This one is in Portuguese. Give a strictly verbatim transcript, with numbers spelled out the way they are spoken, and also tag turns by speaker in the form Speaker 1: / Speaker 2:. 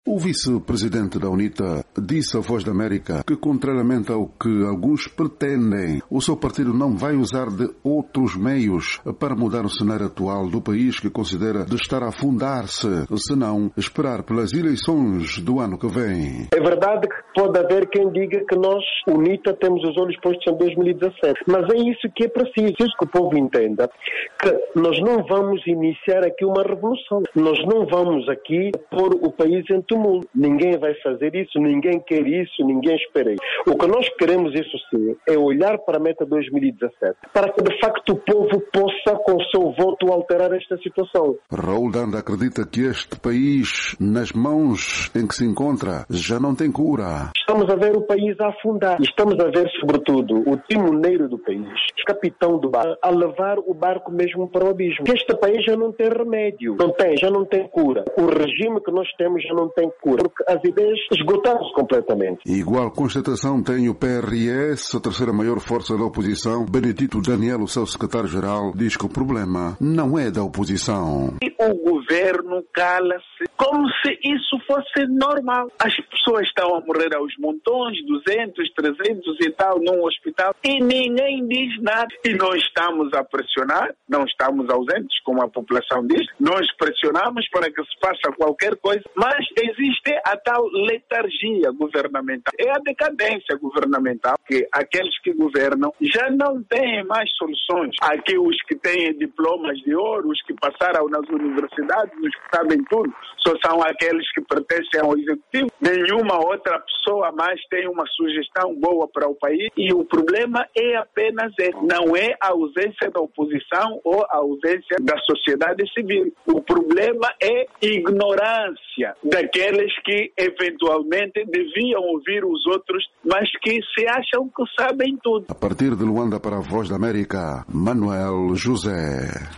Speaker 1: O vice-presidente da UNITA disse à Voz da América que, contrariamente ao que alguns pretendem, o seu partido não vai usar de outros meios para mudar o cenário atual do país, que considera de estar a afundar-se, senão esperar pelas eleições do ano que vem.
Speaker 2: É verdade que pode haver quem diga que nós, UNITA, temos os olhos postos em dois mil e dezassete, mas é isso que é preciso, é isso que o povo entenda, que nós não vamos iniciar aqui uma revolução, nós não vamos aqui pôr o país em tumulto. Ninguém vai fazer isso, ninguém quer isso, ninguém espera isso. O que nós queremos, isso sim, é olhar para a meta dois mil e dezassete, para que de facto o povo possa, com o seu voto, alterar esta situação.
Speaker 1: Raul Danda acredita que este país, nas mãos em que se encontra, já não tem cura.
Speaker 2: Estamos a ver o país a afundar. Estamos a ver, sobretudo, o timoneiro do país, o capitão do barco, a levar o barco mesmo para o abismo. Este país já não tem remédio, não tem, já não tem cura. O regime que nós temos já não tem cura, porque as ideias esgotaram-se completamente.
Speaker 1: Igual constatação tem o P R S, a terceira maior força da oposição. Benedito Daniel, o seu secretário-geral, diz que o problema não é da oposição.
Speaker 3: O governo cala-se como se isso fosse normal. As pessoas estão a morrer aos montões, duzentos, trezentos e tal, num hospital, e ninguém diz nada. E nós estamos a pressionar, não estamos ausentes, como a população diz, nós pressionamos para que se faça qualquer coisa, mas existe a tal letargia governamental. É a decadência governamental, que aqueles que governam já não têm mais soluções. Aqui os que têm diplomas de ouro, os que passaram nas universidades, os que sabem tudo, só são aqueles que pertencem ao executivo. Nenhuma outra pessoa mais tem uma sugestão boa para o país, e o problema é apenas esse. Não é a ausência da oposição ou a ausência da sociedade civil. O problema é ignorância daqueles que eventualmente deviam ouvir os outros, mas que se acham que sabem tudo.
Speaker 1: A partir de Luanda para a Voz da América, Manuel José.